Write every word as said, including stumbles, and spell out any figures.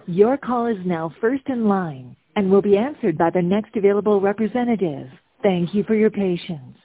Your call is now first in line and will be answered by the next available representative. Thank you for your patience.